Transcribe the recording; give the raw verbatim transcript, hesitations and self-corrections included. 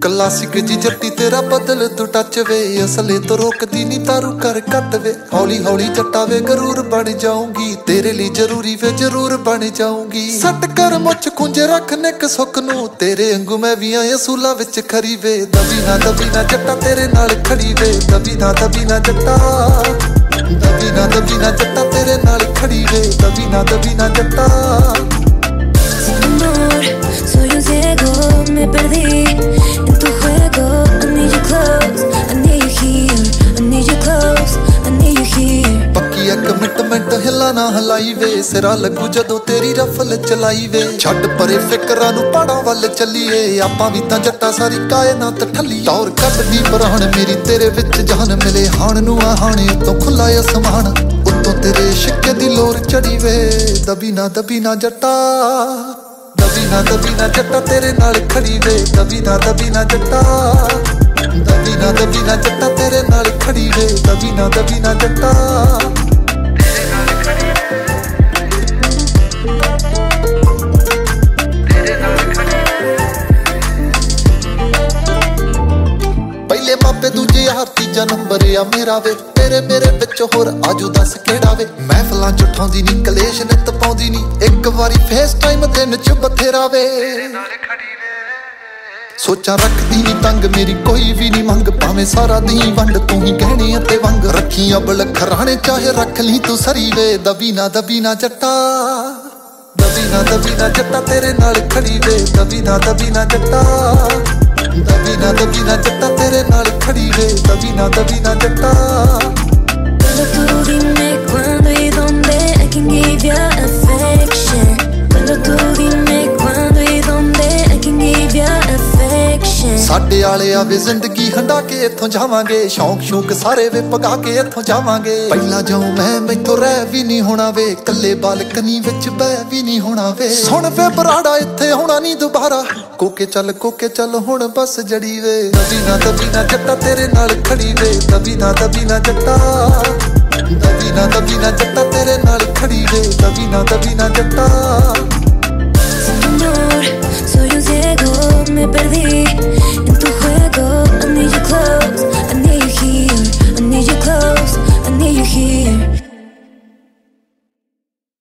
Classic जी जट्टी तेरा बदल तू टच वे असले तो रोकदी नी तारू कर कट वे हौली हौली जट्टा वे गरूर बन जाऊंगी तेरे लिए जरूरी वे जरूर बन जाऊंगी सट कर मुझ कुंजे रख निक सुख नू तेरे अंगू मैं भी आया सूला विच खरी वे दबी ना दबी ना जट्टा तेरे नाल खड़ी वे दबी ना दबी ना जट्टा दबी ना दबी ना जट्टा तेरे नाल खड़ी वे दबी ना दबी ना जट्टा Soy un ciego, me perdí en tu juego. I need you close, I need you here. I need you close, I need you here. पक्की एक कमिटमेंट हिला ना हलाई वे सिरा लगू जदों तेरी रफल चलाई वे छड्ड परे फिकरां नू पहाड़ां वल चलीए आपां भी तां जट्टा सारी कायनात ठल्ली तौर कड्डदी पराण मेरी तेरे विच जान मिले हाण नू आ हाणे उतों खुला असमान उतों तेरे शिक्के दी लोर चढ़ी वे दबी ना दबी ना जट्टा दबी ना दबी ना जट्टा तेरे नाल खड़ी वे दबी ना दबी ना जट्टा दबी ना दबी ना जट्टा तेरे नाल खड़ी वे दबी ना दबी ना जट्टा तेरे नाल खड़ी वे तेरे नाल खड़ी पहले मापे दूजे यार तीजा नंबर आ मेरा वे तेरे मेरे विच होर आजू दस केड़ा वे महफिलां च उठाउंदी नी कलेश नित पाउंदी नी एक वारी फेस टाइम दिन च बथेरा वे सोचा रखदी नी तंग मेरी कोई भी नी मंग भावें सारा दी वंड तू ही गहने अते वंग रखी अबल खराणे चाहे रख ली तू सरी वे दबी ना दबी ना जट्टा दबी ना दबी ना जट्टा तेरे नाल खड़ी वे दबी ना दबी ना जट्टा दबी ना दबी ना जट्टा तेरे नाल खड़ी वे दबी ना दबी ना जट्टा Cuando tú dime cuándo y dónde I can give you affection. Cuando tú dime cuándo y dónde I can give you affection. ਸਾਡੇ ਵਾਲੇ ਆਵੇ ਜ਼ਿੰਦਗੀ ਹੰਡਾ ਕੇ ਇੱਥੋਂ ਜਾਵਾਂਗੇ ਸ਼ੌਂਕ ਸ਼ੌਂਕ ਸਾਰੇ ਵੇ ਪਗਾ ਕੇ ਇੱਥੋਂ ਜਾਵਾਂਗੇ ਪਹਿਲਾਂ ਜਾਉ ਮੈਂ ਮੈਥੋਂ ਰਹਿ ਵੀ ਨਹੀਂ ਹੋਣਾ ਵੇ ਕੱਲੇ ਬਾਲਕਨੀ ਵਿੱਚ ਬਹਿ ਵੀ ਨਹੀਂ ਹੋਣਾ ਵੇ ਸੁਣ ਵੇ ਬਰਾੜਾ ਇੱਥੇ ਹੋਣਾ ਨਹੀਂ ਦੁਬਾਰਾ ਕੋਕੇ ਚੱਲ ਕੋਕੇ ਚੱਲ ਹੁਣ ਬਸ ਜੜੀ ਵੇ ਦਬੀ ਨਾ ਦਬੀ ਨਾ ਜੱਟਾ ਤੇਰੇ ਨਾਲ ਖੜੀ ਵੇ ਦਬੀ ਨਾ ਦਬੀ ਨਾ ਜੱਟਾ ਦਬੀ ਨਾ ਦਬੀ ਨਾ ਜੱਟਾ ਤੇਰੇ ਨਾਲ ਖੜੀ ਵੇ ਦਬੀ ਨਾ ਦਬੀ ਨਾ ਜੱਟਾ